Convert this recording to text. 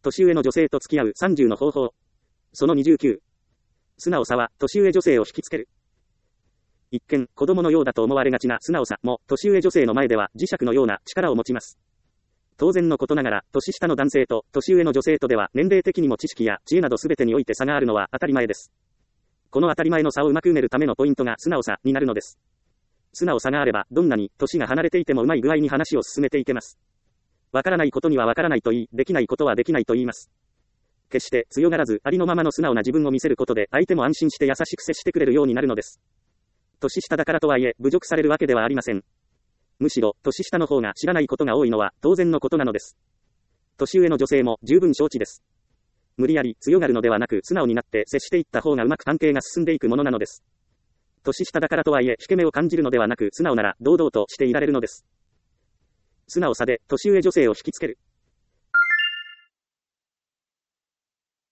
年上の女性と付き合う30の方法。その29。素直さは、年上女性を引きつける。一見、子供のようだと思われがちな素直さも、年上女性の前では磁石のような力を持ちます。当然のことながら、年下の男性と年上の女性とでは年齢的にも知識や知恵など全てにおいて差があるのは当たり前です。この当たり前の差をうまく埋めるためのポイントが素直さになるのです。素直さがあれば、どんなに年が離れていてもうまい具合に話を進めていけます。わからないことにはわからないと言い、できないことはできないと言います。決して強がらずありのままの素直な自分を見せることで相手も安心して優しく接してくれるようになるのです。年下だからとはいえ侮辱されるわけではありません。むしろ年下の方が知らないことが多いのは当然のことなのです。年上の女性も十分承知です。無理やり強がるのではなく素直になって接していった方がうまく関係が進んでいくものなのです。年下だからとはいえ引け目を感じるのではなく素直なら堂々としていられるのです。素直さで年上女性を引きつける。